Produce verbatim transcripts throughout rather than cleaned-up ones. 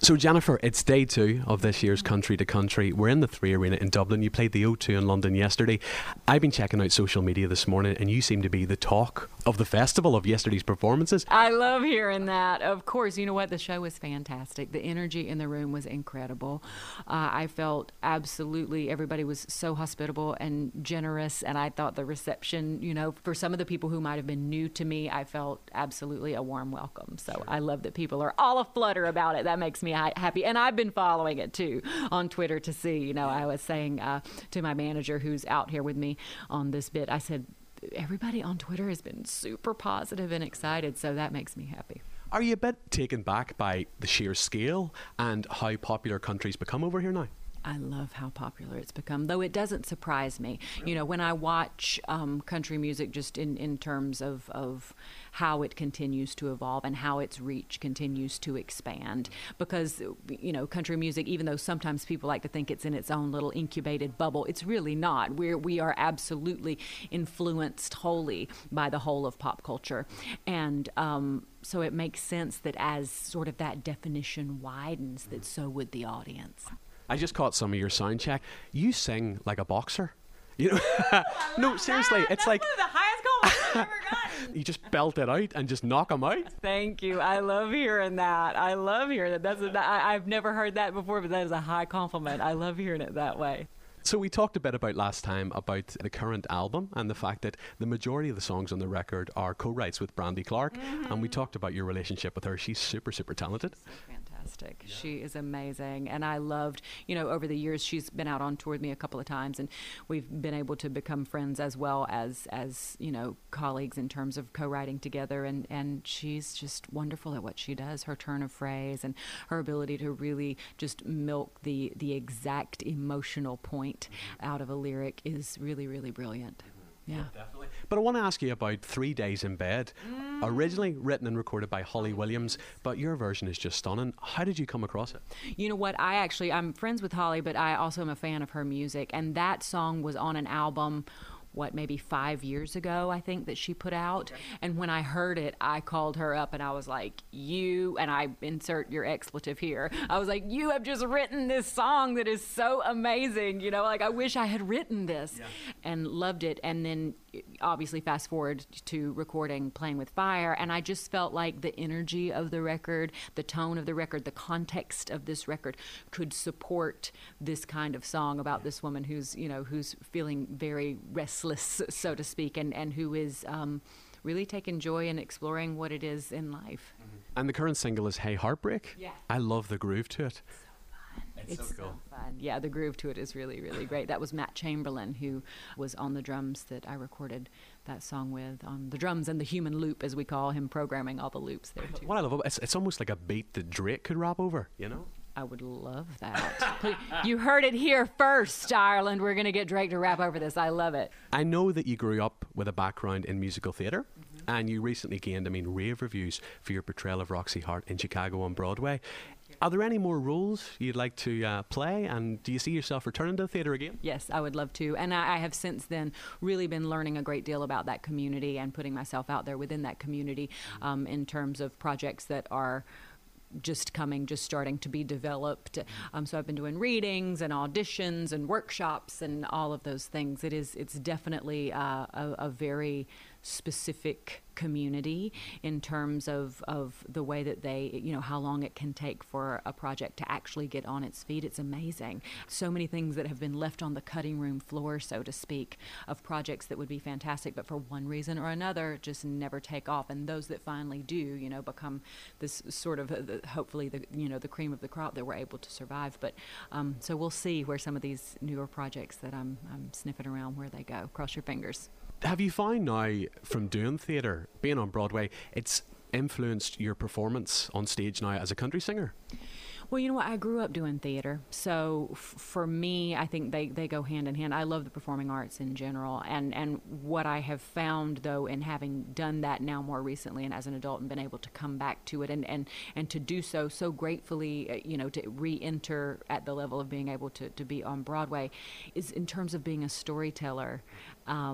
So Jennifer, it's day two of this year's Country to Country. We're in the Three Arena in Dublin. You played the O two in London yesterday. I've been checking out social media this morning and you seem to be the talk of the festival of yesterday's performances. I love hearing that. Of course, you know what? The show was fantastic. The energy in the room was incredible. Uh, I felt absolutely, everybody was so hospitable and generous, and I thought the reception, you know, for some of the people who might have been new to me, I felt absolutely a warm welcome. So sure. I love that people are all aflutter about it. That makes me happy. And I've been following it too on Twitter to see, you know, I was saying uh, to my manager who's out here with me on this bit, I said, everybody on Twitter has been super positive and excited. So that makes me happy. Are you a bit taken back by the sheer scale and how popular country's become over here now? I love how popular it's become, though it doesn't surprise me. You know, when I watch um, country music just in, in terms of, of how it continues to evolve and how its reach continues to expand. Because, you know, country music, even though sometimes people like to think it's in its own little incubated bubble, it's really not. We're, we are absolutely influenced wholly by the whole of pop culture. And um, so it makes sense that as sort of that definition widens, that so would the audience. I just caught some of your sound check. You sing like a boxer. You know, no, seriously, that. it's That's like one of the highest compliments I've ever gotten. You just belt it out and just knock them out. Thank you. I love hearing that. I love hearing that. That's a, I, I've never heard that before, but that is a high compliment. I love hearing it that way. So we talked a bit about last time about the current album and the fact that the majority of the songs on the record are co-writes with Brandy Clark, mm-hmm. and we talked about your relationship with her. She's super, super talented. Fantastic. Yeah. She is amazing, and I loved, you know, over the years she's been out on tour with me a couple of times, and we've been able to become friends as well as, as you know, colleagues in terms of co-writing together, and, and she's just wonderful at what she does. Her turn of phrase and her ability to really just milk the, the exact emotional point out of a lyric is really, really brilliant. Yeah. Yeah, definitely. But I want to ask you about Three Days in Bed. Mm. Originally written and recorded by Holly Williams, but your version is just stunning. How did you come across it? You know what? I actually, I'm friends with Holly, but I also am a fan of her music. And that song was on an album, what, maybe five years ago, I think, that she put out. Okay. And when I heard it, I called her up and I was like, you, and I insert your expletive here, I was like, you have just written this song that is so amazing. You know, like, I wish I had written this. Yeah. And loved it. And then obviously fast forward to recording Playing with Fire, and I just felt like the energy of the record, the tone of the record, the context of this record could support this kind of song about yeah. this woman who's, you know, who's feeling very restless, so to speak, and, and who is um, really taking joy in exploring what it is in life. Mm-hmm. And the current single is Hey Heartbreak. Yeah. I love the groove to it. It's, it's so, so cool. fun. Yeah, the groove to it is really, really great. That was Matt Chamberlain, who was on the drums that I recorded that song with, on the drums and the human loop, as we call him, programming all the loops there too. What I love about it, it's, it's almost like a beat that Drake could rap over, you know? I would love that. Please, you heard it here first, Ireland. We're going to get Drake to rap over this. I love it. I know that you grew up with a background in musical theatre, mm-hmm. and you recently gained, I mean, rave reviews for your portrayal of Roxy Hart in Chicago on Broadway. Are there any more roles you'd like to uh, play, and do you see yourself returning to the theatre again? Yes, I would love to, and I, I have since then really been learning a great deal about that community and putting myself out there within that community um, in terms of projects that are just coming, just starting to be developed. Um, so I've been doing readings and auditions and workshops and all of those things. It is, it's definitely uh, a, a very specific community in terms of, of the way that they, you know, how long it can take for a project to actually get on its feet. It's amazing. So many things that have been left on the cutting room floor, so to speak, of projects that would be fantastic, but for one reason or another, just never take off. And those that finally do, you know, become this sort of, uh, the, hopefully, the, you know, the cream of the crop that we're able to survive. But um, so we'll see where some of these newer projects that I'm, I'm sniffing around, where they go. Cross your fingers. Have you found now, from doing theatre, being on Broadway, it's influenced your performance on stage now as a country singer? Well, you know what? I grew up doing theater. So f- for me, I think they, they go hand in hand. I love the performing arts in general. And, and what I have found, though, in having done that now more recently and as an adult and been able to come back to it and, and, and to do so so gratefully, uh, you know, to re-enter at the level of being able to, to be on Broadway, is in terms of being a storyteller. Um,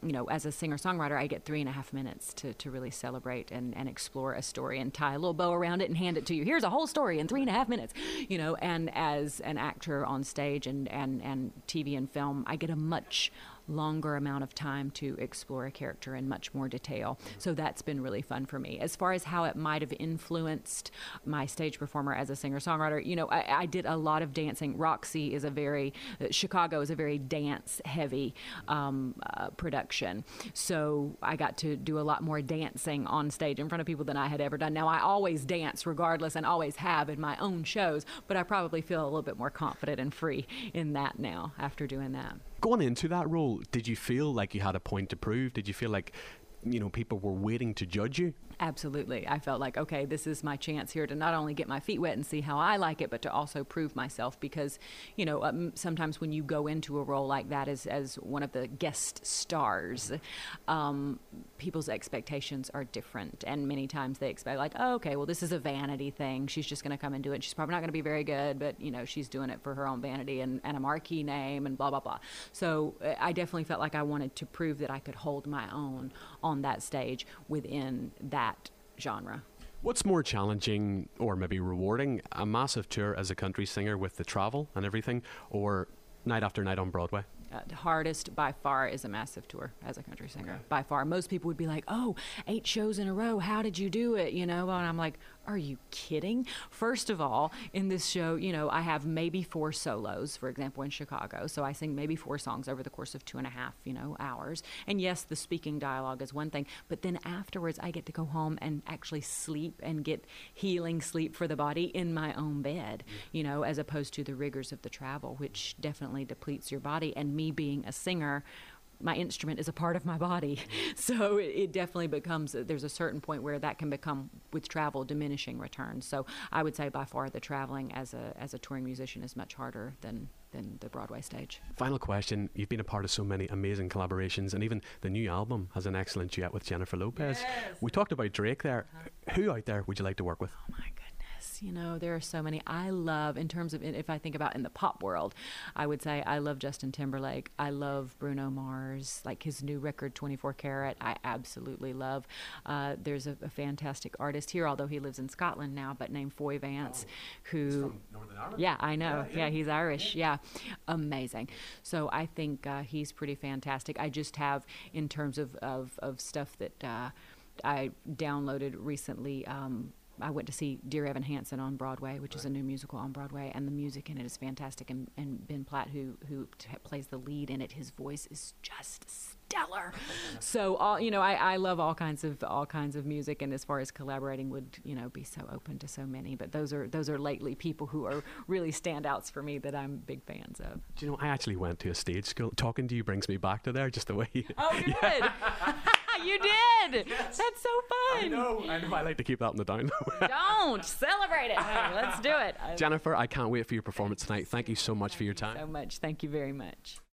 you know, as a singer-songwriter, I get three and a half minutes to, to really celebrate and, and explore a story and tie a little bow around it and hand it to you. Here's a whole story in three and a half minutes, you know. And as an actor on stage and, and, and T V and film, I get a much longer amount of time to explore a character in much more detail. So that's been really fun for me. As far as how it might have influenced my stage performer as a singer-songwriter, you know, I, I did a lot of dancing. Roxy is a very, uh, Chicago is a very dance-heavy um, uh, production. So I got to do a lot more dancing on stage in front of people than I had ever done. Now, I always dance regardless and always have in my own shows, but I probably feel a little bit more confident and free in that now after doing that. Going into that role, did you feel like you had a point to prove? Did you feel like, you know, people were waiting to judge you? Absolutely. I felt like, okay, this is my chance here to not only get my feet wet and see how I like it, but to also prove myself because, you know, um, sometimes when you go into a role like that as, as one of the guest stars, um, people's expectations are different. And many times they expect like, oh, okay, well, this is a vanity thing. She's just going to come and do it. She's probably not going to be very good, but, you know, she's doing it for her own vanity and, and a marquee name and blah, blah, blah. So uh, I definitely felt like I wanted to prove that I could hold my own on that stage within that genre. What's more challenging or maybe rewarding, a massive tour as a country singer with the travel and everything, or night after night on Broadway? Uh, the hardest by far is a massive tour as a country singer. Okay. By far. Most people would be like, oh, eight shows in a row. How did you do it? You know, and I'm like, are you kidding? First of all, in this show, you know, I have maybe four solos, for example, in Chicago. So I sing maybe four songs over the course of two and a half, you know, hours. And yes, the speaking dialogue is one thing, but then afterwards I get to go home and actually sleep and get healing sleep for the body in my own bed, you know, as opposed to the rigors of the travel, which definitely depletes your body. And me being a singer, my instrument is a part of my body. So it, it definitely becomes, there's a certain point where that can become, with travel, diminishing returns. So I would say by far the traveling as a as a touring musician is much harder than, than the Broadway stage. Final question. You've been a part of so many amazing collaborations, and even the new album has an excellent duet with Jennifer Lopez. Yes. We talked about Drake there. Uh-huh. Who out there would you like to work with? Oh my goodness. You know, there are so many. I love, in terms of, if I think about in the pop world, I would say I love Justin Timberlake. I love Bruno Mars, like his new record, twenty-four karat, I absolutely love. Uh, there's a, a fantastic artist here, although he lives in Scotland now, but named Foy Vance, oh, who... he's from Northern Ireland? Yeah, I know. Yeah, yeah. yeah, he's Irish. Yeah. Amazing. So I think uh, he's pretty fantastic. I just have, in terms of, of, of stuff that uh, I downloaded recently, um, I went to see Dear Evan Hansen on Broadway, which right. is a new musical on Broadway, and the music in it is fantastic. And, and Ben Platt, who who t- plays the lead in it, his voice is just stellar. So, all you know, I, I love all kinds of all kinds of music, and as far as collaborating, would you know be so open to so many. But those are those are lately people who are really standouts for me that I'm big fans of. Do you know, I actually went to a stage school. Talking to you brings me back to there, just the way. You, oh, good. Yeah. You did. Yes. That's so fun. I know. I know. I like to keep that on the down low. Don't celebrate it. Let's do it. Jennifer, I can't wait for your performance tonight. Thank you so much for your time. So much. Thank you very much.